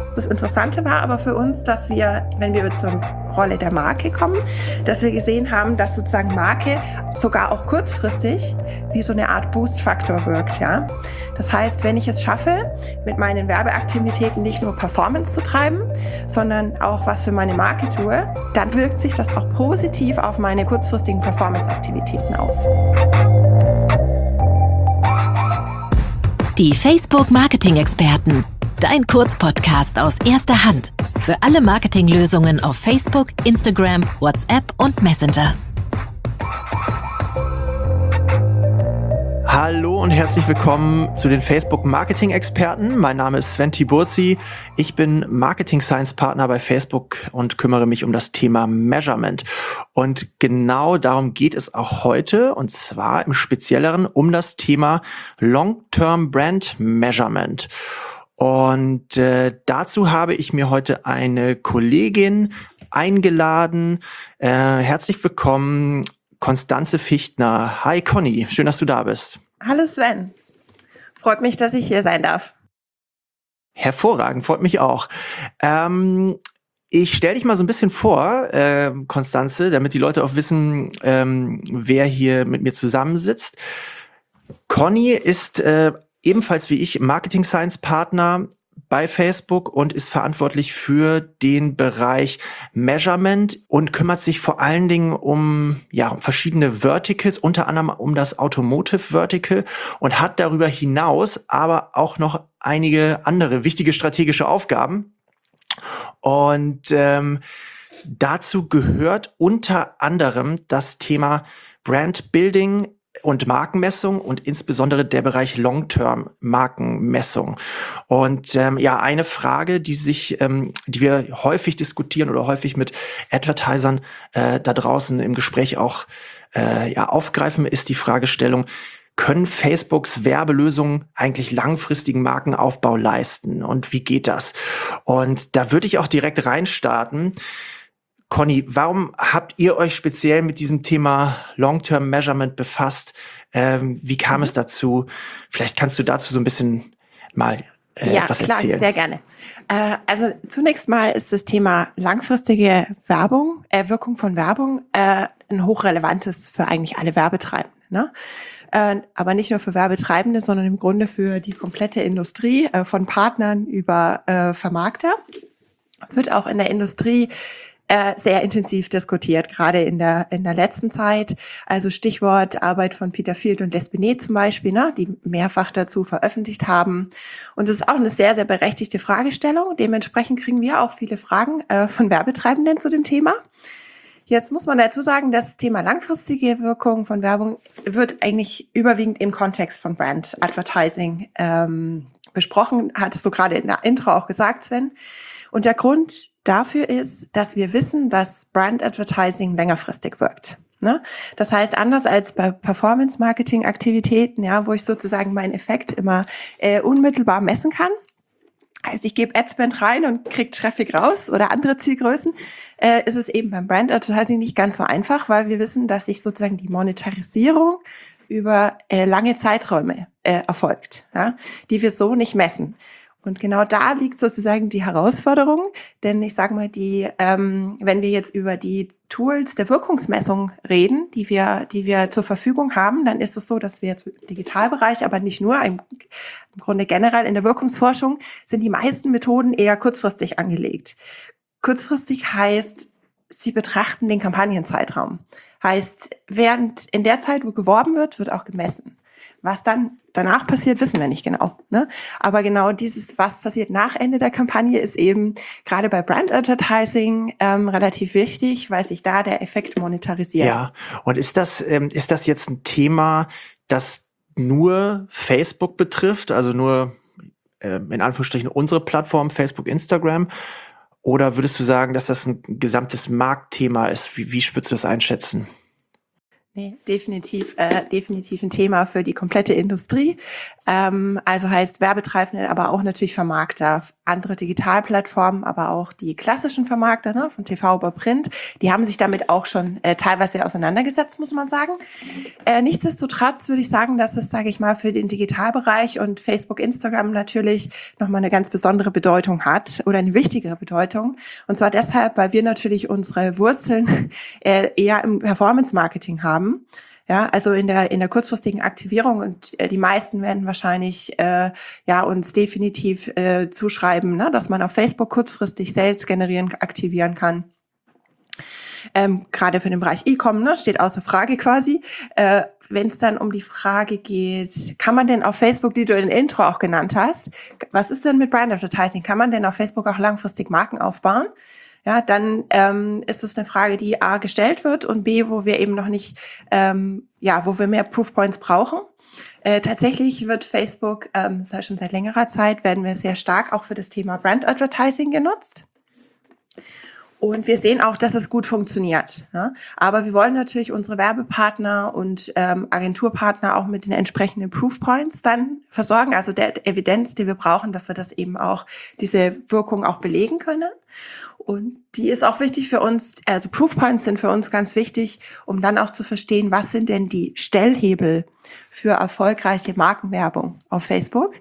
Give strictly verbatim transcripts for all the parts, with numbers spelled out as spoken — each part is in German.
Das Interessante war aber für uns, dass wir, wenn wir zur Rolle der Marke kommen, dass wir gesehen haben, dass sozusagen Marke sogar auch kurzfristig wie so eine Art Boost-Faktor wirkt. Ja? Das heißt, wenn ich es schaffe, mit meinen Werbeaktivitäten nicht nur Performance zu treiben, sondern auch was für meine Marke tue, dann wirkt sich das auch positiv auf meine kurzfristigen Performance-Aktivitäten aus. Die Facebook-Marketing-Experten. Dein Kurzpodcast aus erster Hand. Für alle Marketinglösungen auf Facebook, Instagram, WhatsApp und Messenger. Hallo und herzlich willkommen zu den Facebook-Marketing-Experten. Mein Name ist Sven Tiburzi. Ich bin Marketing-Science-Partner bei Facebook und kümmere mich um das Thema Measurement. Und genau darum geht es auch heute, und zwar im Spezielleren um das Thema Long-Term Brand Measurement. Und äh, dazu habe ich mir heute eine Kollegin eingeladen. Äh, herzlich willkommen, Konstanze Fichtner. Hi Conny, schön, dass du da bist. Hallo Sven, freut mich, dass ich hier sein darf. Hervorragend, freut mich auch. Ähm, ich stelle dich mal so ein bisschen vor, äh, Konstanze, damit die Leute auch wissen, ähm, wer hier mit mir zusammensitzt. Conny ist äh, ebenfalls wie ich Marketing Science Partner bei Facebook und ist verantwortlich für den Bereich Measurement und kümmert sich vor allen Dingen um, ja, um verschiedene Verticals, unter anderem um das Automotive Vertical und hat darüber hinaus aber auch noch einige andere wichtige strategische Aufgaben. Und ähm, dazu gehört unter anderem das Thema Brand Building und Markenmessung und insbesondere der Bereich Long-Term-Markenmessung. Und ähm, ja, eine Frage, die sich, ähm, die wir häufig diskutieren oder häufig mit Advertisern äh, da draußen im Gespräch auch äh, ja, aufgreifen, ist die Fragestellung: Können Facebooks Werbelösungen eigentlich langfristigen Markenaufbau leisten? Und wie geht das? Und da würde ich auch direkt reinstarten. Conny, warum habt ihr euch speziell mit diesem Thema Long-Term Measurement befasst? Ähm, wie kam es dazu? Vielleicht kannst du dazu so ein bisschen mal äh, ja, etwas klar, erzählen. Sehr gerne. Äh, also zunächst mal ist das Thema langfristige Werbung, äh, Wirkung von Werbung, äh, ein hochrelevantes für eigentlich alle Werbetreibenden. Ne? Äh, aber nicht nur für Werbetreibende, sondern im Grunde für die komplette Industrie, äh, von Partnern über äh, Vermarkter. Wird auch in der Industrie Äh, sehr intensiv diskutiert, gerade in der in der letzten Zeit. Also Stichwort Arbeit von Peter Field und Les Binet zum Beispiel, ne, die mehrfach dazu veröffentlicht haben. Und das ist auch eine sehr, sehr berechtigte Fragestellung. Dementsprechend kriegen wir auch viele Fragen äh, von Werbetreibenden zu dem Thema. Jetzt muss man dazu sagen, das Thema langfristige Wirkung von Werbung wird eigentlich überwiegend im Kontext von Brand Advertising ähm, besprochen. Hattest du gerade in der Intro auch gesagt, Sven. Und der Grund dafür ist, dass wir wissen, dass Brand Advertising längerfristig wirkt. Ne? Das heißt, anders als bei Performance-Marketing-Aktivitäten, ja, wo ich sozusagen meinen Effekt immer äh, unmittelbar messen kann. Also ich gebe Adspend rein und kriege Traffic raus oder andere Zielgrößen, äh, ist es eben beim Brand Advertising nicht ganz so einfach, weil wir wissen, dass sich sozusagen die Monetarisierung über äh, lange Zeiträume äh, erfolgt, ja, die wir so nicht messen. Und genau da liegt sozusagen die Herausforderung, denn ich sage mal, die, ähm, wenn wir jetzt über die Tools der Wirkungsmessung reden, die wir, die wir zur Verfügung haben, dann ist es so, dass wir jetzt im Digitalbereich, aber nicht nur, im, im Grunde generell in der Wirkungsforschung, sind die meisten Methoden eher kurzfristig angelegt. Kurzfristig heißt, sie betrachten den Kampagnenzeitraum. Heißt, während in der Zeit, wo geworben wird, wird auch gemessen. Was dann danach passiert, wissen wir nicht genau. Ne? Aber genau dieses, was passiert nach Ende der Kampagne, ist eben gerade bei Brand Advertising ähm, relativ wichtig, weil sich da der Effekt monetarisiert. Ja, und ist das, ähm, ist das jetzt ein Thema, das nur Facebook betrifft, also nur äh, in Anführungsstrichen unsere Plattform, Facebook, Instagram? Oder würdest du sagen, dass das ein gesamtes Marktthema ist? Wie, wie würdest du das einschätzen? Nee, definitiv, äh, definitiv ein Thema für die komplette Industrie. Ähm, also heißt Werbetreibende, aber auch natürlich Vermarkter, andere Digitalplattformen, aber auch die klassischen Vermarkter, ne, von T V über Print, die haben sich damit auch schon äh, teilweise auseinandergesetzt, muss man sagen. Äh, nichtsdestotrotz würde ich sagen, dass es, sage ich mal, für den Digitalbereich und Facebook, Instagram natürlich nochmal eine ganz besondere Bedeutung hat oder eine wichtigere Bedeutung. Und zwar deshalb, weil wir natürlich unsere Wurzeln äh, eher im Performance-Marketing haben. Ja, also in der in der kurzfristigen Aktivierung, und äh, die meisten werden wahrscheinlich äh, ja uns definitiv äh, zuschreiben, ne, dass man auf Facebook kurzfristig Sales generieren, aktivieren kann. Ähm, gerade für den Bereich E-Com, ne, steht außer Frage quasi. Äh, Wenn es dann um die Frage geht, kann man denn auf Facebook, die du in Intro auch genannt hast, was ist denn mit Brand Advertising? Kann man denn auf Facebook auch langfristig Marken aufbauen? Ja, dann ähm, ist es eine Frage, die A gestellt wird und B, wo wir eben noch nicht, ähm, ja, wo wir mehr Proofpoints brauchen. Äh, tatsächlich wird Facebook, ähm, das heißt schon seit längerer Zeit, werden wir sehr stark auch für das Thema Brand Advertising genutzt. Und wir sehen auch, dass es gut funktioniert. Ne? Aber wir wollen natürlich unsere Werbepartner und ähm, Agenturpartner auch mit den entsprechenden Proofpoints dann versorgen, also der Evidenz, die wir brauchen, dass wir das eben auch, diese Wirkung auch belegen können. Und die ist auch wichtig für uns, also Proofpoints sind für uns ganz wichtig, um dann auch zu verstehen, was sind denn die Stellhebel für erfolgreiche Markenwerbung auf Facebook.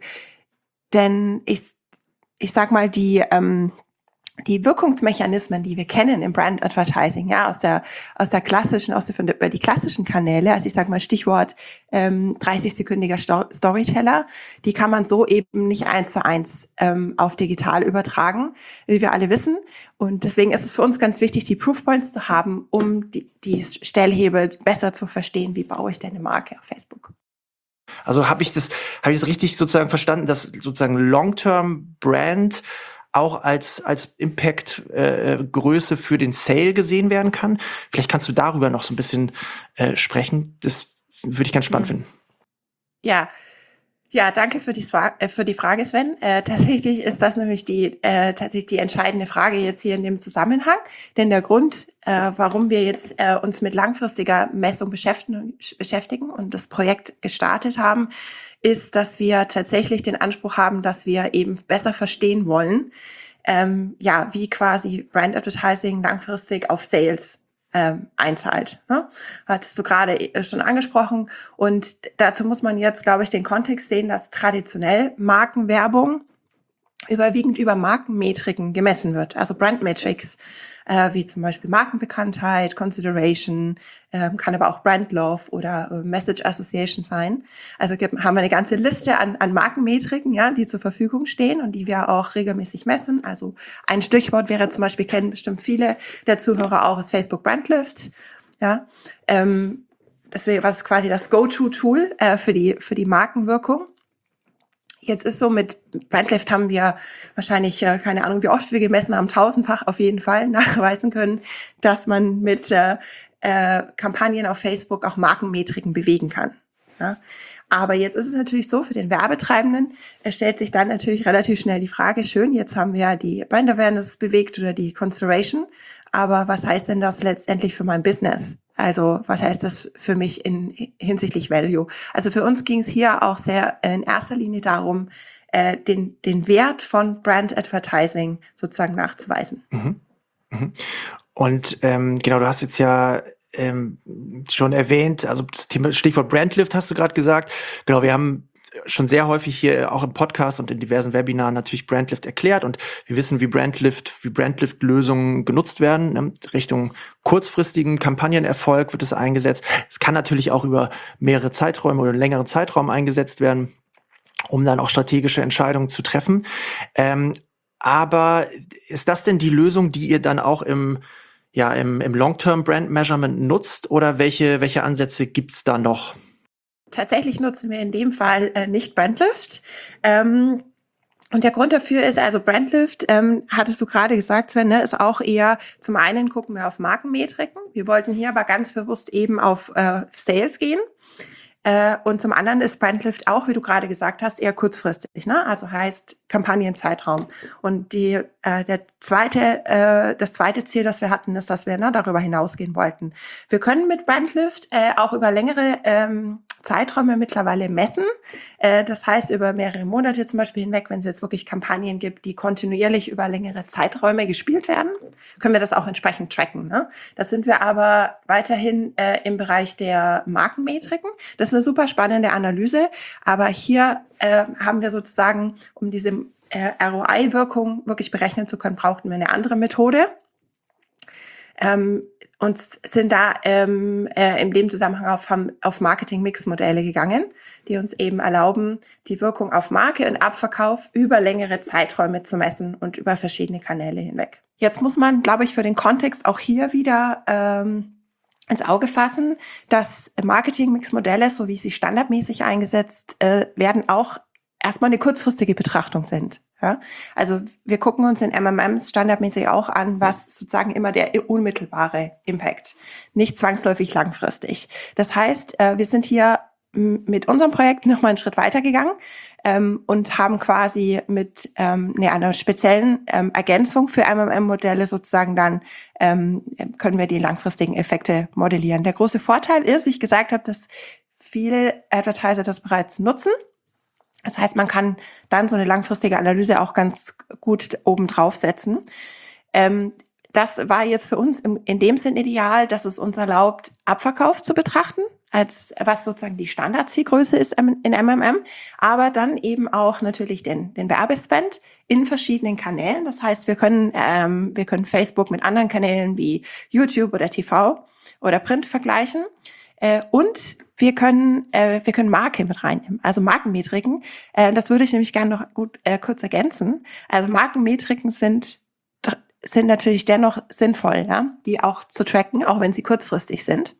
Denn ich, ich sag mal, die... Ähm, die Wirkungsmechanismen, die wir kennen im Brand Advertising, ja, aus der, aus der klassischen, aus der, über die klassischen Kanäle, also ich sage mal Stichwort ähm, dreißig-sekündiger Storyteller, die kann man so eben nicht eins zu eins ähm, auf digital übertragen, wie wir alle wissen. Und deswegen ist es für uns ganz wichtig, die Proofpoints zu haben, um die, die Stellhebel besser zu verstehen, wie baue ich denn eine Marke auf Facebook. Also habe ich das, habe ich das richtig sozusagen verstanden, dass sozusagen Long-Term-Brand auch als als Impact-Größe äh, für den Sale gesehen werden kann. Vielleicht kannst du darüber noch so ein bisschen äh, sprechen. Das würde ich ganz spannend mhm. finden. Ja, ja, danke für die, für die Frage, Sven. Äh, tatsächlich ist das nämlich die äh, tatsächlich die entscheidende Frage jetzt hier in dem Zusammenhang. Denn der Grund, äh, warum wir jetzt äh, uns mit langfristiger Messung beschäftigen, beschäftigen und das Projekt gestartet haben, ist, dass wir tatsächlich den Anspruch haben, dass wir eben besser verstehen wollen, ähm, ja, wie quasi Brand Advertising langfristig auf Sales ähm, einzahlt. Ne? Hattest du gerade schon angesprochen. Und dazu muss man jetzt, glaube ich, den Kontext sehen, dass traditionell Markenwerbung überwiegend über Markenmetriken gemessen wird, also Brandmetrics, äh, wie zum Beispiel Markenbekanntheit, Consideration, äh, kann aber auch Brand Love oder äh, Message Association sein. Also gibt, haben wir eine ganze Liste an, an Markenmetriken, ja, die zur Verfügung stehen und die wir auch regelmäßig messen. Also ein Stichwort wäre zum Beispiel, kennen bestimmt viele der Zuhörer auch, ist Facebook Brand Lift. Ja, ähm, das wäre was quasi das Go-To-Tool äh, für die für die Markenwirkung. Jetzt ist so, mit Brandlift haben wir wahrscheinlich, äh, keine Ahnung, wie oft wir gemessen haben, tausendfach auf jeden Fall nachweisen können, dass man mit äh, äh, Kampagnen auf Facebook auch Markenmetriken bewegen kann. Ja? Aber jetzt ist es natürlich so, für den Werbetreibenden es stellt sich dann natürlich relativ schnell die Frage, schön, jetzt haben wir ja die Brand Awareness bewegt oder die Consideration, aber was heißt denn das letztendlich für mein Business? Also was heißt das für mich in hinsichtlich Value? Also für uns ging es hier auch sehr in erster Linie darum, äh, den, den Wert von Brand Advertising sozusagen nachzuweisen. Mhm. Mhm. Und ähm, genau, du hast jetzt ja ähm, schon erwähnt, also das Thema Stichwort Brandlift hast du gerade gesagt. Genau, wir haben schon sehr häufig hier auch im Podcast und in diversen Webinaren natürlich Brandlift erklärt und wir wissen, wie Brandlift, wie Brandlift-Lösungen genutzt werden. Ne? Richtung kurzfristigen Kampagnenerfolg wird es eingesetzt. Es kann natürlich auch über mehrere Zeiträume oder einen längeren Zeitraum eingesetzt werden, um dann auch strategische Entscheidungen zu treffen. Ähm, aber ist das denn die Lösung, die ihr dann auch im ja im, im Long-Term-Brand-Measurement nutzt oder welche welche Ansätze gibt's da noch? Tatsächlich nutzen wir in dem Fall äh, nicht Brandlift. Ähm, und der Grund dafür ist, also Brandlift, ähm, hattest du gerade gesagt, Sven, ne, ist auch eher, zum einen gucken wir auf Markenmetriken. Wir wollten hier aber ganz bewusst eben auf äh, Sales gehen. Äh, und zum anderen ist Brandlift auch, wie du gerade gesagt hast, eher kurzfristig, ne? Also heißt Kampagnenzeitraum. Und die, äh, der zweite, äh, das zweite Ziel, das wir hatten, ist, dass wir ne, darüber hinausgehen wollten. Wir können mit Brandlift äh, auch über längere ähm, Zeiträume mittlerweile messen. Äh, das heißt, über mehrere Monate zum Beispiel hinweg, wenn es jetzt wirklich Kampagnen gibt, die kontinuierlich über längere Zeiträume gespielt werden, können wir das auch entsprechend tracken. Ne? Das sind wir aber weiterhin äh, im Bereich der Markenmetriken. Das ist eine super spannende Analyse, aber hier äh, haben wir sozusagen, um diese äh, R O I-Wirkung wirklich berechnen zu können, brauchten wir eine andere Methode. Ähm, und sind da ähm, äh, in dem Zusammenhang auf, auf Marketing-Mix-Modelle gegangen, die uns eben erlauben, die Wirkung auf Marke und Abverkauf über längere Zeiträume zu messen und über verschiedene Kanäle hinweg. Jetzt muss man, glaube ich, für den Kontext auch hier wieder ähm, ins Auge fassen, dass Marketing-Mix-Modelle, so wie sie standardmäßig eingesetzt äh, werden, auch erstmal eine kurzfristige Betrachtung sind. Ja? Also wir gucken uns in M M Ms standardmäßig auch an, was sozusagen immer der unmittelbare Impact, nicht zwangsläufig langfristig. Das heißt, äh, wir sind hier mit unserem Projekt nochmal einen Schritt weiter gegangen ähm, und haben quasi mit ähm, ne, einer speziellen ähm, Ergänzung für M M M-Modelle sozusagen dann ähm, können wir die langfristigen Effekte modellieren. Der große Vorteil ist, ich gesagt habe, dass viele Advertiser das bereits nutzen. Das heißt, man kann dann so eine langfristige Analyse auch ganz gut oben drauf setzen. Ähm, das war jetzt für uns im, in dem Sinn ideal, dass es uns erlaubt, Abverkauf zu betrachten, als was sozusagen die Standardzielgröße ist in M M M, aber dann eben auch natürlich den, den Werbespend in verschiedenen Kanälen. Das heißt, wir können, ähm, wir können Facebook mit anderen Kanälen wie YouTube oder T V oder Print vergleichen. Äh, und wir können, äh, wir können Marke mit reinnehmen, also Markenmetriken. Äh, das würde ich nämlich gerne noch gut äh, kurz ergänzen. Also Markenmetriken sind, sind natürlich dennoch sinnvoll, ja, die auch zu tracken, auch wenn sie kurzfristig sind.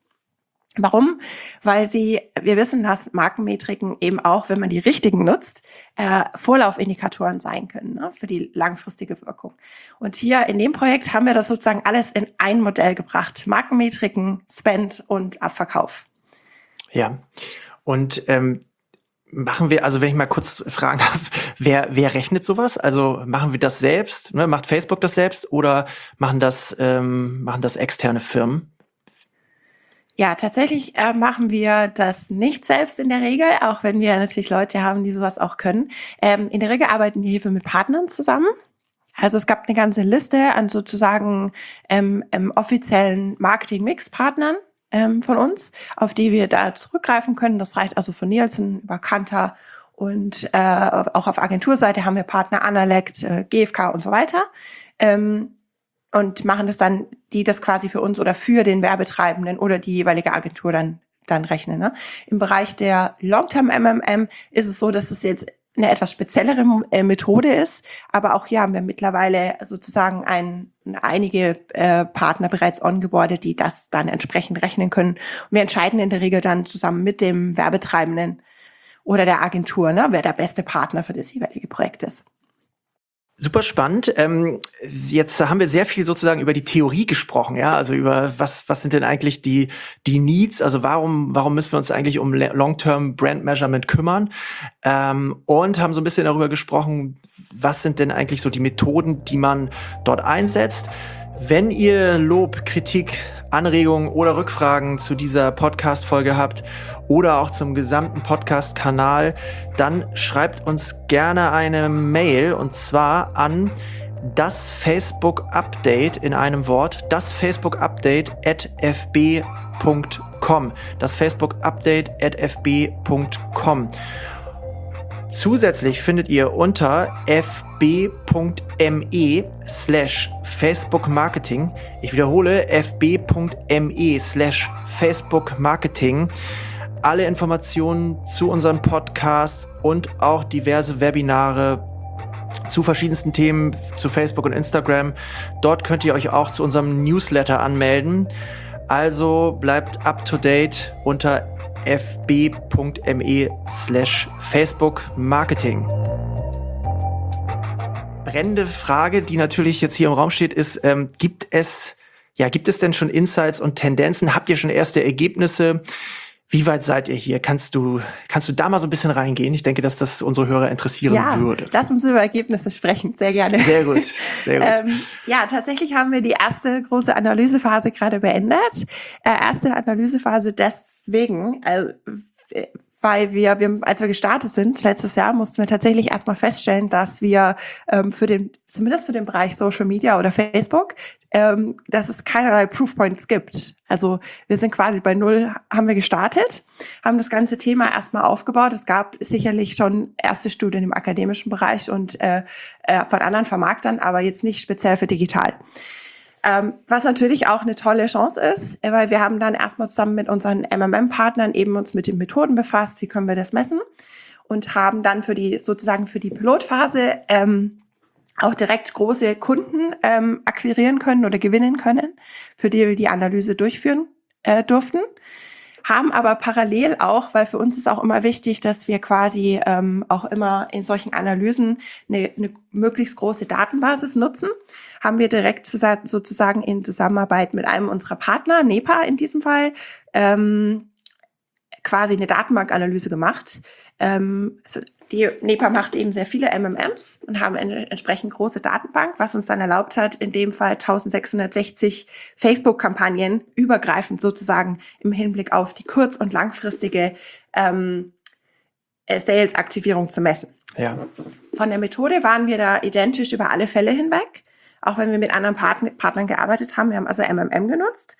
Warum? Weil sie, wir wissen, dass Markenmetriken eben auch, wenn man die richtigen nutzt, äh, Vorlaufindikatoren sein können, ne, für die langfristige Wirkung. Und hier in dem Projekt haben wir das sozusagen alles in ein Modell gebracht. Markenmetriken, Spend und Abverkauf. Ja, und ähm, machen wir, also wenn ich mal kurz fragen darf, wer, wer rechnet sowas? Also machen wir das selbst, ne? Macht Facebook das selbst oder machen das, ähm, machen das externe Firmen? Ja, tatsächlich äh, machen wir das nicht selbst in der Regel, auch wenn wir natürlich Leute haben, die sowas auch können. Ähm, in der Regel arbeiten wir hierfür mit Partnern zusammen. Also es gab eine ganze Liste an sozusagen ähm, ähm, offiziellen Marketing-Mix-Partnern ähm, von uns, auf die wir da zurückgreifen können. Das reicht also von Nielsen über Kantar und äh, auch auf Agenturseite haben wir Partner Analect, äh, G F K und so weiter. Ähm, und machen das dann, die das quasi für uns oder für den Werbetreibenden oder die jeweilige Agentur dann, dann rechnen. Ne? Im Bereich der Long-Term-M M M ist es so, dass es jetzt eine etwas speziellere äh, Methode ist, aber auch hier haben wir mittlerweile sozusagen ein, einige äh, Partner bereits ongeboardet, die das dann entsprechend rechnen können. Und wir entscheiden in der Regel dann zusammen mit dem Werbetreibenden oder der Agentur, ne, wer der beste Partner für das jeweilige Projekt ist. Super spannend. Ähm, jetzt haben wir sehr viel sozusagen über die Theorie gesprochen, ja, also über was was sind denn eigentlich die die Needs, also warum warum müssen wir uns eigentlich um Long-Term Brand Measurement kümmern, ähm, und haben so ein bisschen darüber gesprochen, was sind denn eigentlich so die Methoden, die man dort einsetzt. Wenn ihr Lob, Kritik, Anregungen oder Rückfragen zu dieser Podcast-Folge habt oder auch zum gesamten Podcast-Kanal, dann schreibt uns gerne eine Mail und zwar an das Facebook Update in einem Wort, das Facebook Update at f b punkt com. Das Facebook Update at f b punkt com. Zusätzlich findet ihr unter fb.me slash Facebook Marketing, ich wiederhole, fb.me slash Facebook Marketing, alle Informationen zu unseren Podcasts und auch diverse Webinare zu verschiedensten Themen zu Facebook und Instagram. Dort könnt ihr euch auch zu unserem Newsletter anmelden. Also bleibt up to date unter fb.me slash Facebook Marketing. Brennende Frage, die natürlich jetzt hier im Raum steht, ist, ähm, gibt es, ja, gibt es denn schon Insights und Tendenzen? Habt ihr schon erste Ergebnisse? Wie weit seid ihr hier? Kannst du, kannst du da mal so ein bisschen reingehen? Ich denke, dass das unsere Hörer interessieren ja, würde. Lass uns über Ergebnisse sprechen, sehr gerne. Sehr gut, sehr gut. ähm, ja, tatsächlich haben wir die erste große Analysephase gerade beendet. Äh, erste Analysephase deswegen, äh, weil wir, wir, als wir gestartet sind, letztes Jahr, mussten wir tatsächlich erstmal feststellen, dass wir ähm, für den, zumindest für den Bereich Social Media oder Facebook, ähm, dass es keinerlei Proofpoints gibt. Also wir sind quasi bei Null, haben wir gestartet, haben das ganze Thema erstmal aufgebaut. Es gab sicherlich schon erste Studien im akademischen Bereich und äh, äh, von anderen Vermarktern, aber jetzt nicht speziell für digital. Ähm, was natürlich auch eine tolle Chance ist, weil wir haben dann erstmal zusammen mit unseren M M M-Partnern eben uns mit den Methoden befasst, wie können wir das messen, und haben dann für die sozusagen für die Pilotphase ähm, auch direkt große Kunden ähm, akquirieren können oder gewinnen können, für die wir die Analyse durchführen äh, durften. Haben aber parallel auch, weil für uns ist auch immer wichtig, dass wir quasi ähm, auch immer in solchen Analysen eine, eine möglichst große Datenbasis nutzen, haben wir direkt sozusagen in Zusammenarbeit mit einem unserer Partner, NEPA in diesem Fall, ähm, quasi eine Datenbankanalyse gemacht. Ähm, die NEPA macht eben sehr viele M M Ms und haben eine entsprechend große Datenbank, was uns dann erlaubt hat, in dem Fall eintausendsechshundertsechzig Facebook-Kampagnen übergreifend sozusagen im Hinblick auf die kurz- und langfristige ähm, Sales-Aktivierung zu messen. Ja. Von der Methode waren wir da identisch über alle Fälle hinweg, auch wenn wir mit anderen Partn- Partnern gearbeitet haben. Wir haben also M M M genutzt.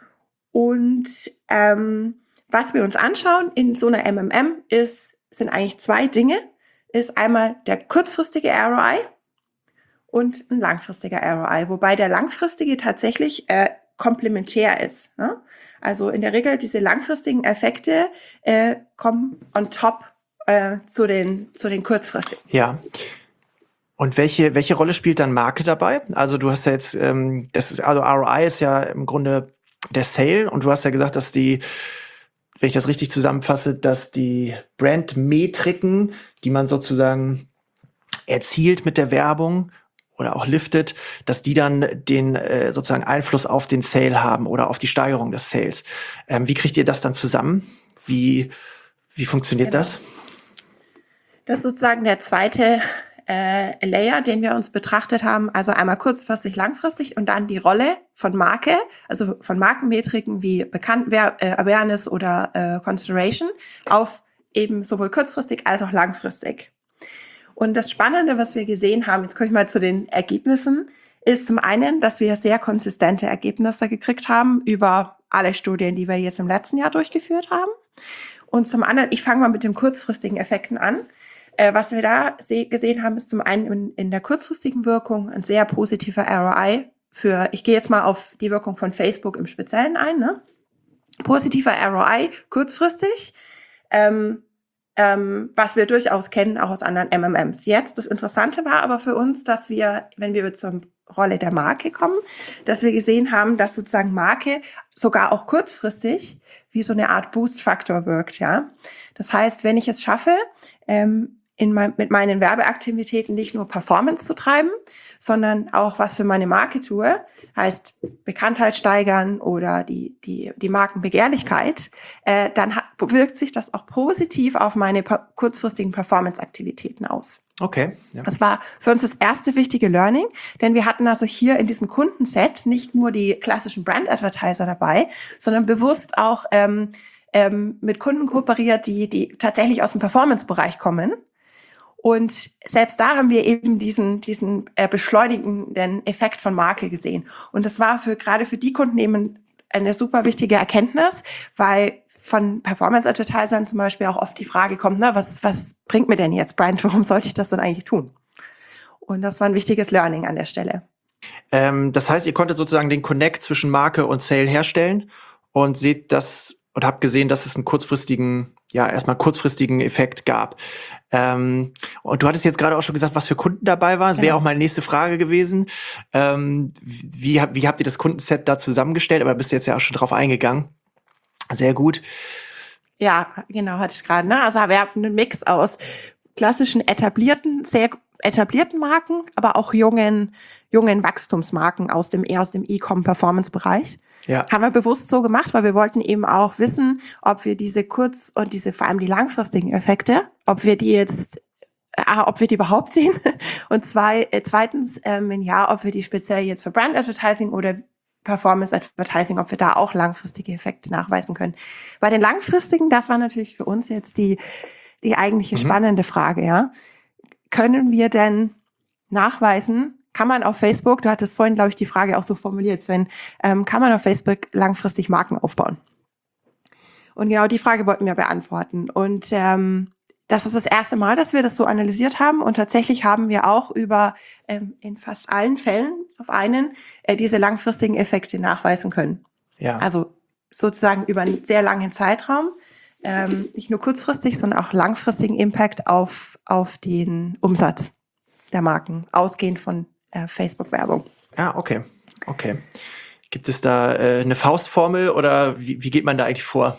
Und ähm, was wir uns anschauen in so einer M M M ist, sind eigentlich zwei Dinge. Ist einmal der kurzfristige R O I und ein langfristiger R O I, wobei der langfristige tatsächlich äh, komplementär ist. Ne? Also in der Regel diese langfristigen Effekte äh, kommen on top äh, zu den, zu den kurzfristigen. Ja. Und welche, welche Rolle spielt dann Marke dabei? Also du hast ja jetzt, ähm, das ist, also R O I ist ja im Grunde der Sale, und du hast ja gesagt, dass die, wenn ich das richtig zusammenfasse, dass die Brandmetriken, die man sozusagen erzielt mit der Werbung oder auch liftet, dass die dann den äh, sozusagen Einfluss auf den Sale haben oder auf die Steigerung des Sales. Ähm, wie kriegt ihr das dann zusammen? Wie, wie funktioniert Genau. das? Das ist sozusagen der zweite äh, Layer, den wir uns betrachtet haben. Also einmal kurzfristig, langfristig und dann die Rolle von Marke, also von Markenmetriken wie Bekannt äh, Awareness oder äh, Consideration auf eben sowohl kurzfristig als auch langfristig. Und das Spannende, was wir gesehen haben, jetzt komme ich mal zu den Ergebnissen, ist zum einen, dass wir sehr konsistente Ergebnisse gekriegt haben über alle Studien, die wir jetzt im letzten Jahr durchgeführt haben. Und zum anderen, ich fange mal mit den kurzfristigen Effekten an. Äh, was wir da se- gesehen haben, ist zum einen in, in der kurzfristigen Wirkung ein sehr positiver R O I für, ich gehe jetzt mal auf die Wirkung von Facebook im Speziellen ein, ne? Positiver R O I, kurzfristig, ähm, ähm, was wir durchaus kennen, auch aus anderen M M Ms. Jetzt, das Interessante war aber für uns, dass wir, wenn wir zur Rolle der Marke kommen, dass wir gesehen haben, dass sozusagen Marke sogar auch kurzfristig wie so eine Art Boost-Faktor wirkt, ja. Das heißt, wenn ich es schaffe, ähm, in mein, mit meinen Werbeaktivitäten nicht nur Performance zu treiben, sondern auch was für meine Marke tue, heißt Bekanntheit steigern oder die, die, die Markenbegehrlichkeit, äh, dann hat, wirkt sich das auch positiv auf meine per- kurzfristigen Performance-Aktivitäten aus. Okay. Ja. Das war für uns das erste wichtige Learning, denn wir hatten also hier in diesem Kundenset nicht nur die klassischen Brand-Advertiser dabei, sondern bewusst auch ähm, ähm, mit Kunden kooperiert, die, die tatsächlich aus dem Performance-Bereich kommen. Und selbst da haben wir eben diesen, diesen äh, beschleunigenden Effekt von Marke gesehen. Und das war für gerade für die Kunden eben eine super wichtige Erkenntnis, weil von Performance-Advertisern zum Beispiel auch oft die Frage kommt, na, was, was bringt mir denn jetzt Brand? Warum sollte ich das denn eigentlich tun? Und das war ein wichtiges Learning an der Stelle. Ähm, das heißt, ihr konntet sozusagen den Connect zwischen Marke und Sale herstellen und seht das und habt gesehen, dass es einen kurzfristigen, ja, erstmal kurzfristigen Effekt gab. Ähm, und du hattest jetzt gerade auch schon gesagt, was für Kunden dabei waren. Das wäre Genau. auch meine nächste Frage gewesen. Ähm, wie, wie habt ihr das Kundenset da zusammengestellt? Aber bist du jetzt ja auch schon drauf eingegangen. Sehr gut. Ja, genau, hatte ich gerade. Ne? Also wir haben einen Mix aus klassischen etablierten, sehr etablierten Marken, aber auch jungen, jungen Wachstumsmarken aus dem eher aus dem E-Com-Performance-Bereich. Ja. Haben wir bewusst so gemacht, weil wir wollten eben auch wissen, ob wir diese kurz- und diese vor allem die langfristigen Effekte, ob wir die jetzt, A, ob wir die überhaupt sehen und zwei, äh, zweitens, ähm, ja, ob wir die speziell jetzt für Brand Advertising oder Performance Advertising, ob wir da auch langfristige Effekte nachweisen können. Bei den langfristigen, das war natürlich für uns jetzt die, die eigentliche Mhm. spannende Frage, ja. Können wir denn nachweisen, kann man auf Facebook, du hattest vorhin, glaube ich, die Frage auch so formuliert, Sven, ähm, kann man auf Facebook langfristig Marken aufbauen? Und genau die Frage wollten wir beantworten. Und ähm, das ist das erste Mal, dass wir das so analysiert haben. Und tatsächlich haben wir auch über, ähm, in fast allen Fällen, auf einen, äh, diese langfristigen Effekte nachweisen können. Ja. Also sozusagen über einen sehr langen Zeitraum. Ähm, nicht nur kurzfristig, sondern auch langfristigen Impact auf, auf den Umsatz der Marken, ausgehend von äh, Facebook-Werbung. Ja, okay. Okay. Gibt es da äh, eine Faustformel oder wie, wie geht man da eigentlich vor?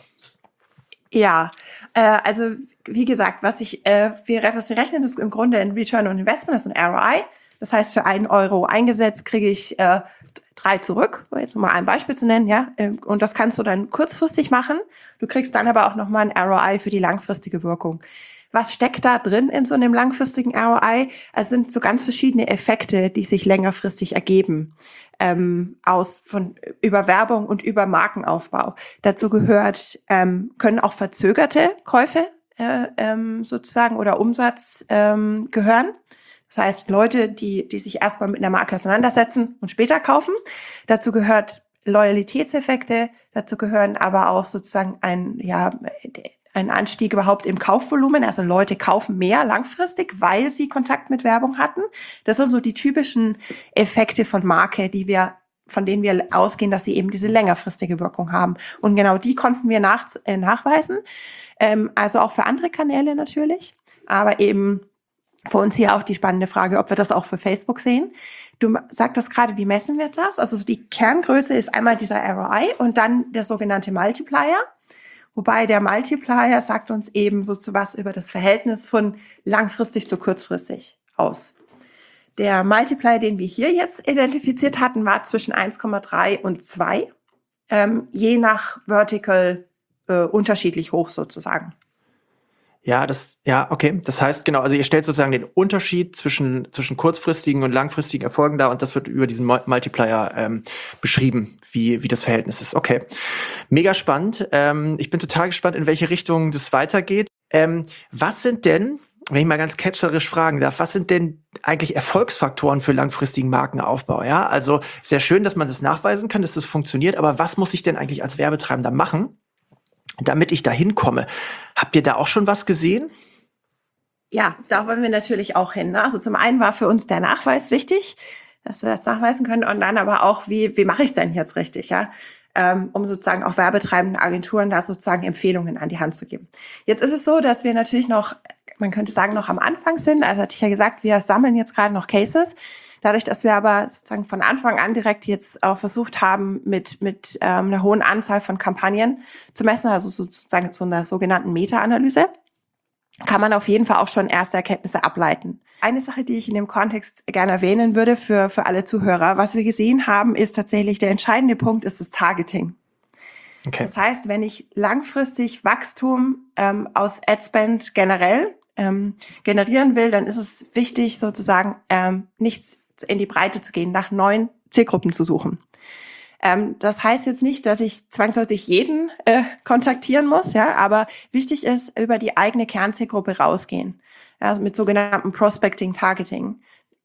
Ja, äh, also wie gesagt, was ich, äh, wir, was wir rechnen, ist im Grunde ein Return on Investment, das ist ein R O I. Das heißt, für einen Euro eingesetzt kriege ich äh, drei zurück, um jetzt mal ein Beispiel zu nennen, ja. Und das kannst du dann kurzfristig machen. Du kriegst dann aber auch nochmal ein R O I für die langfristige Wirkung. Was steckt da drin in so einem langfristigen R O I? Es sind so ganz verschiedene Effekte, die sich längerfristig ergeben, ähm, aus von über Werbung und über Markenaufbau. Dazu gehört, ähm, können auch verzögerte Käufe äh, ähm, sozusagen oder Umsatz ähm, gehören. Das heißt, Leute, die, die sich erstmal mit einer Marke auseinandersetzen und später kaufen. Dazu gehört Loyalitätseffekte, dazu gehören aber auch sozusagen ein, ja, ein Anstieg überhaupt im Kaufvolumen. Also Leute kaufen mehr langfristig, weil sie Kontakt mit Werbung hatten. Das sind so die typischen Effekte von Marke, die wir, von denen wir ausgehen, dass sie eben diese längerfristige Wirkung haben. Und genau die konnten wir nach, äh, nachweisen. Ähm, also auch für andere Kanäle natürlich, aber eben für uns hier auch die spannende Frage, ob wir das auch für Facebook sehen. Du sagtest gerade, wie messen wir das? Also die Kerngröße ist einmal dieser R O I und dann der sogenannte Multiplier. Wobei der Multiplier sagt uns eben so zu was über das Verhältnis von langfristig zu kurzfristig aus. Der Multiplier, den wir hier jetzt identifiziert hatten, war zwischen eins Komma drei und zwei, ähm, je nach Vertical äh, unterschiedlich hoch sozusagen. Ja, das, ja, okay. Das heißt, genau, also ihr stellt sozusagen den Unterschied zwischen, zwischen kurzfristigen und langfristigen Erfolgen dar und das wird über diesen Multiplier ähm, beschrieben, wie, wie das Verhältnis ist. Okay. Mega spannend. Ähm, ich bin total gespannt, in welche Richtung das weitergeht. Ähm, was sind denn, wenn ich mal ganz ketzerisch fragen darf, was sind denn eigentlich Erfolgsfaktoren für langfristigen Markenaufbau? Ja, also sehr schön, dass man das nachweisen kann, dass das funktioniert, aber was muss ich denn eigentlich als Werbetreibender machen, damit ich da hinkomme? Habt ihr da auch schon was gesehen? Ja, da wollen wir natürlich auch hin. Ne? Also zum einen war für uns der Nachweis wichtig, dass wir das nachweisen können und dann aber auch, wie, wie mache ich es denn jetzt richtig, ja? Ähm, um sozusagen auch werbetreibenden Agenturen da sozusagen Empfehlungen an die Hand zu geben. Jetzt ist es so, dass wir natürlich noch, man könnte sagen, noch am Anfang sind. Also hatte ich ja gesagt, wir sammeln jetzt gerade noch Cases. Dadurch, dass wir aber sozusagen von Anfang an direkt jetzt auch versucht haben, mit, mit ähm, einer hohen Anzahl von Kampagnen zu messen, also sozusagen so einer sogenannten Meta-Analyse, kann man auf jeden Fall auch schon erste Erkenntnisse ableiten. Eine Sache, die ich in dem Kontext gerne erwähnen würde für, für alle Zuhörer, was wir gesehen haben, ist tatsächlich der entscheidende Punkt, ist das Targeting. Okay. Das heißt, wenn ich langfristig Wachstum ähm, aus Adspend generell ähm, generieren will, dann ist es wichtig, sozusagen ähm, nichts in die Breite zu gehen, nach neuen Zielgruppen zu suchen. Ähm, das heißt jetzt nicht, dass ich zwangsläufig jeden äh, kontaktieren muss, ja, aber wichtig ist, über die eigene Kernzielgruppe rausgehen, also mit sogenanntem Prospecting Targeting.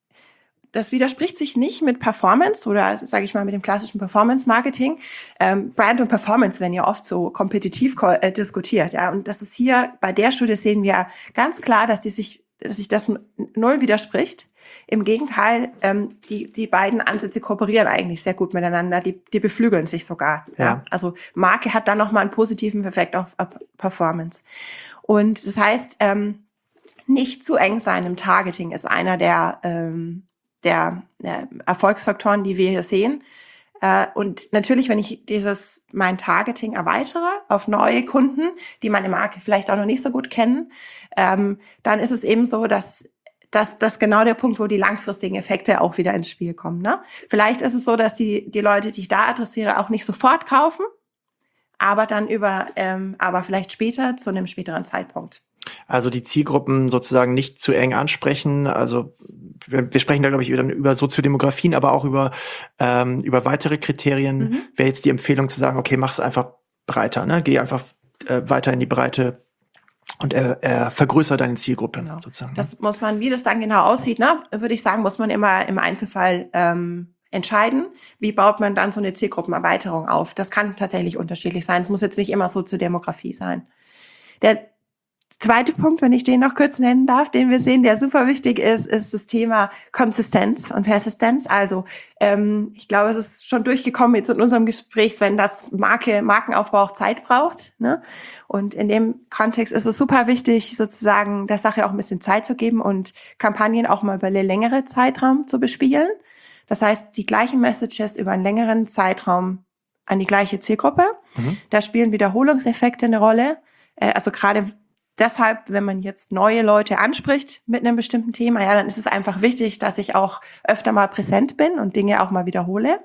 Das widerspricht sich nicht mit Performance oder, sage ich mal, mit dem klassischen Performance-Marketing. Ähm, Brand und Performance werden ja oft so kompetitiv äh, diskutiert, ja, und das ist hier, bei der Studie sehen wir ganz klar, dass die sich, dass sich das null widerspricht. Im Gegenteil, ähm, die, die beiden Ansätze kooperieren eigentlich sehr gut miteinander, die, die beflügeln sich sogar. Ja. Ja. Also Marke hat dann nochmal einen positiven Effekt auf, auf Performance. Und das heißt, ähm, nicht zu eng sein im Targeting ist einer der, ähm, der, der Erfolgsfaktoren, die wir hier sehen. Äh, und natürlich, wenn ich dieses mein Targeting erweitere auf neue Kunden, die meine Marke vielleicht auch noch nicht so gut kennen, ähm, dann ist es eben so, dass das, das ist genau der Punkt, wo die langfristigen Effekte auch wieder ins Spiel kommen. Ne? Vielleicht ist es so, dass die, die Leute, die ich da adressiere, auch nicht sofort kaufen, aber dann über, ähm, aber vielleicht später zu einem späteren Zeitpunkt. Also die Zielgruppen sozusagen nicht zu eng ansprechen. Also wir, wir sprechen da, glaube ich, dann über Soziodemografien, aber auch über, ähm, über weitere Kriterien. Mhm. Wäre jetzt die Empfehlung zu sagen, okay, mach es einfach breiter, ne? Geh einfach äh, weiter in die Breite und äh, äh, vergrößer deine Zielgruppe. Genau. Sozusagen. Das muss man, wie das dann genau aussieht, ne, würde ich sagen, muss man immer im Einzelfall ähm, entscheiden. Wie baut man dann so eine Zielgruppenerweiterung auf? Das kann tatsächlich unterschiedlich sein. Es muss jetzt nicht immer so zur Demografie sein. Der zweite Punkt, wenn ich den noch kurz nennen darf, den wir sehen, der super wichtig ist, ist das Thema Konsistenz und Persistenz. Also ähm, ich glaube, es ist schon durchgekommen jetzt in unserem Gespräch, wenn das Marke, Markenaufbau auch Zeit braucht. Ne? Und in dem Kontext ist es super wichtig, sozusagen der Sache auch ein bisschen Zeit zu geben und Kampagnen auch mal über einen längeren Zeitraum zu bespielen. Das heißt, die gleichen Messages über einen längeren Zeitraum an die gleiche Zielgruppe. Mhm. Da spielen Wiederholungseffekte eine Rolle. Äh, also gerade deshalb, wenn man jetzt neue Leute anspricht mit einem bestimmten Thema, ja, dann ist es einfach wichtig, dass ich auch öfter mal präsent bin und Dinge auch mal wiederhole.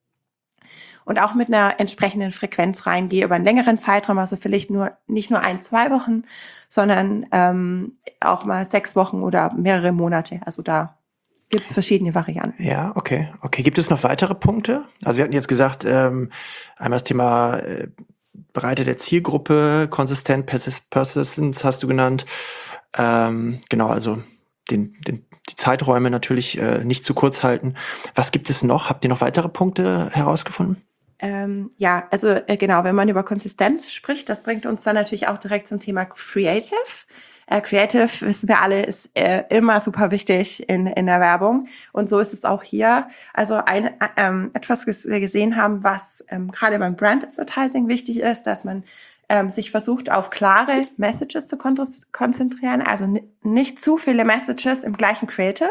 Und auch mit einer entsprechenden Frequenz reingehe über einen längeren Zeitraum, also vielleicht nur nicht nur ein, zwei Wochen, sondern ähm, auch mal sechs Wochen oder mehrere Monate. Also da gibt es verschiedene Varianten. Ja, okay. Okay, gibt es noch weitere Punkte? Also wir hatten jetzt gesagt, ähm, einmal das Thema äh, Breite der Zielgruppe, konsistent, Persistence hast du genannt. Ähm, genau, also den, den, die Zeiträume natürlich äh, nicht zu kurz halten. Was gibt es noch? Habt ihr noch weitere Punkte herausgefunden? Ähm, ja, also äh, genau, wenn man über Konsistenz spricht, das bringt uns dann natürlich auch direkt zum Thema Creative. Äh, Creative, wissen wir alle, ist äh, immer super wichtig in, in der Werbung. Und so ist es auch hier. Also ein, äh, ähm, etwas, was wir gesehen haben, was ähm, gerade beim Brand Advertising wichtig ist, dass man ähm, sich versucht, auf klare Messages zu kon- konzentrieren. Also n- nicht zu viele Messages im gleichen Creative,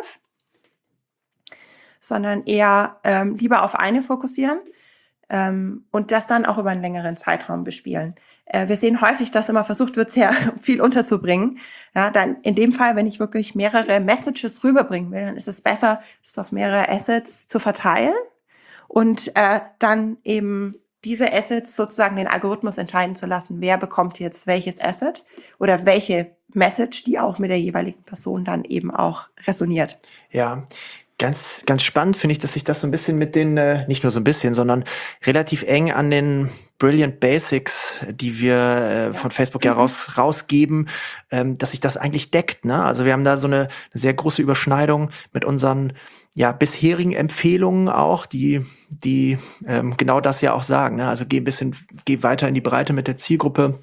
sondern eher ähm, lieber auf eine fokussieren. Ähm, und das dann auch über einen längeren Zeitraum bespielen. Äh, wir sehen häufig, dass immer versucht wird, sehr viel unterzubringen. Ja, dann in dem Fall, wenn ich wirklich mehrere Messages rüberbringen will, dann ist es besser, das auf mehrere Assets zu verteilen und äh, dann eben diese Assets sozusagen den Algorithmus entscheiden zu lassen, wer bekommt jetzt welches Asset oder welche Message, die auch mit der jeweiligen Person dann eben auch resoniert. Ja. Ganz, ganz spannend finde ich, dass sich das so ein bisschen mit den, äh, nicht nur so ein bisschen, sondern relativ eng an den Brilliant Basics, die wir äh, ja. von Facebook ja raus, rausgeben, ähm, dass sich das eigentlich deckt. Ne? Also wir haben da so eine, eine sehr große Überschneidung mit unseren ja, bisherigen Empfehlungen auch, die, die ähm, genau das ja auch sagen. Ne? Also geh ein bisschen, geh weiter in die Breite mit der Zielgruppe.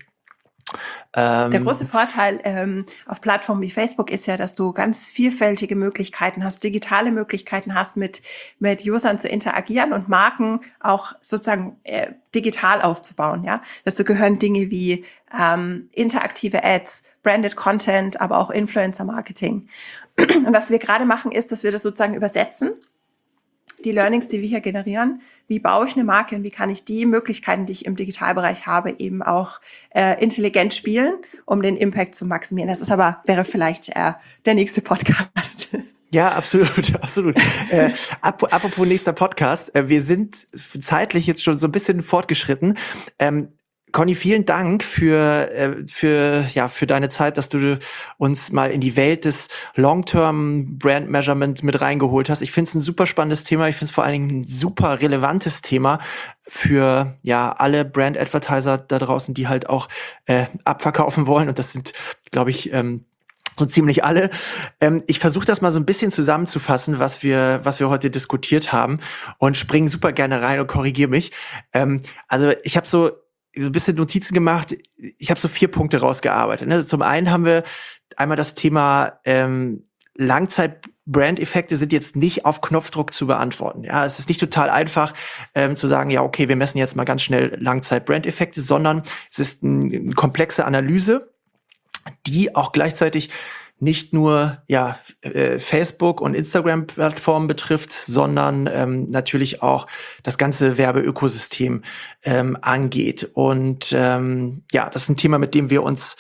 Der große Vorteil ähm, auf Plattformen wie Facebook ist ja, dass du ganz vielfältige Möglichkeiten hast, digitale Möglichkeiten hast, mit, mit Usern zu interagieren und Marken auch sozusagen äh, digital aufzubauen. Ja, dazu gehören Dinge wie ähm, interaktive Ads, Branded Content, aber auch Influencer-Marketing. Und was wir gerade machen, ist, dass wir das sozusagen übersetzen. Die Learnings, die wir hier generieren, wie baue ich eine Marke und wie kann ich die Möglichkeiten, die ich im Digitalbereich habe, eben auch äh, intelligent spielen, um den Impact zu maximieren. Das ist aber, wäre vielleicht äh, der nächste Podcast. Ja, absolut, absolut. äh, ap- apropos nächster Podcast, äh, wir sind zeitlich jetzt schon so ein bisschen fortgeschritten. Ähm, Conny, vielen Dank für, äh, für, ja, für deine Zeit, dass du uns mal in die Welt des Long-Term Brand Measurement mit reingeholt hast. Ich finde es ein super spannendes Thema. Ich finde es vor allen Dingen ein super relevantes Thema für ja alle Brand Advertiser da draußen, die halt auch äh, abverkaufen wollen. Und das sind, glaube ich, ähm, so ziemlich alle. Ähm, ich versuche das mal so ein bisschen zusammenzufassen, was wir, was wir heute diskutiert haben und springe super gerne rein und korrigiere mich. Ähm, also ich habe so so ein bisschen Notizen gemacht. Ich habe so vier Punkte rausgearbeitet. Ne? Zum einen haben wir einmal das Thema ähm, Langzeit-Brand-Effekte sind jetzt nicht auf Knopfdruck zu beantworten. Ja, es ist nicht total einfach ähm, zu sagen, ja, okay, wir messen jetzt mal ganz schnell Langzeit-Brand-Effekte, sondern es ist ein, eine komplexe Analyse, die auch gleichzeitig nicht nur ja äh, Facebook und Instagram-Plattformen betrifft, sondern ähm, natürlich auch das ganze Werbeökosystem ähm, angeht. Und ähm, ja, das ist ein Thema, mit dem wir uns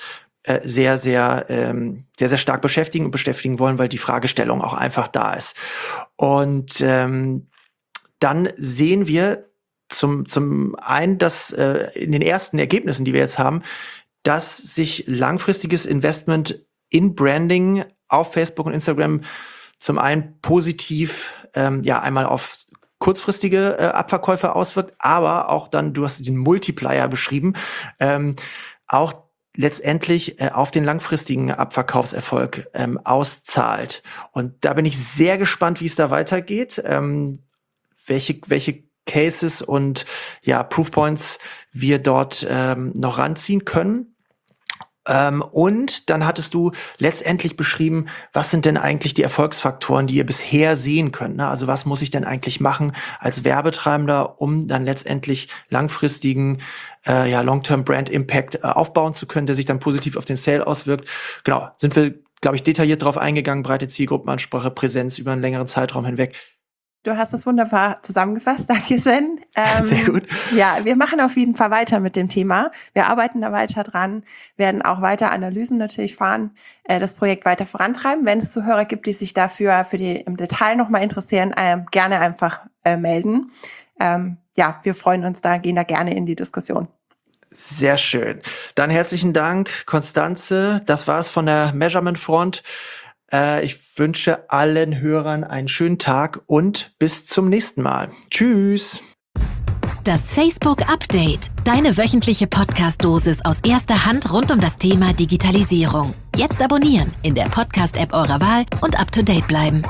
äh, sehr, sehr, ähm, sehr, sehr stark beschäftigen und beschäftigen wollen, weil die Fragestellung auch einfach da ist. Und ähm, dann sehen wir zum, zum einen, dass äh, in den ersten Ergebnissen, die wir jetzt haben, dass sich langfristiges Investment in Branding auf Facebook und Instagram zum einen positiv ähm, ja einmal auf kurzfristige äh, Abverkäufe auswirkt, aber auch dann, du hast den Multiplier beschrieben, ähm, auch letztendlich äh, auf den langfristigen Abverkaufserfolg ähm, auszahlt. Und da bin ich sehr gespannt, wie es da weitergeht, ähm, welche, welche Cases und ja, Proofpoints wir dort ähm, noch ranziehen können. Ähm, und dann hattest du letztendlich beschrieben, was sind denn eigentlich die Erfolgsfaktoren, die ihr bisher sehen könnt? Ne? Also was muss ich denn eigentlich machen als Werbetreibender, um dann letztendlich langfristigen äh, ja, Long-Term Brand Impact äh, aufbauen zu können, der sich dann positiv auf den Sale auswirkt? Genau, sind wir, glaube ich, detailliert drauf eingegangen, breite Zielgruppenansprache, Präsenz über einen längeren Zeitraum hinweg. Du hast das wunderbar zusammengefasst. Danke, Sven. Ähm, Sehr gut. Ja, wir machen auf jeden Fall weiter mit dem Thema. Wir arbeiten da weiter dran, werden auch weiter Analysen natürlich fahren, äh, das Projekt weiter vorantreiben. Wenn es Zuhörer gibt, die sich dafür für die im Detail nochmal interessieren, ähm, gerne einfach äh, melden. Ähm, ja, wir freuen uns da, gehen da gerne in die Diskussion. Sehr schön. Dann herzlichen Dank, Constanze. Das war's von der Measurement Front. Ich wünsche allen Hörern einen schönen Tag und bis zum nächsten Mal. Tschüss. Das Facebook Update. Deine wöchentliche Podcast-Dosis aus erster Hand rund um das Thema Digitalisierung. Jetzt abonnieren in der Podcast-App eurer Wahl und up to date bleiben.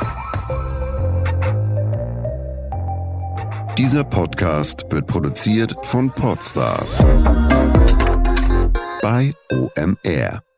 Dieser Podcast wird produziert von Podstars bei O M R.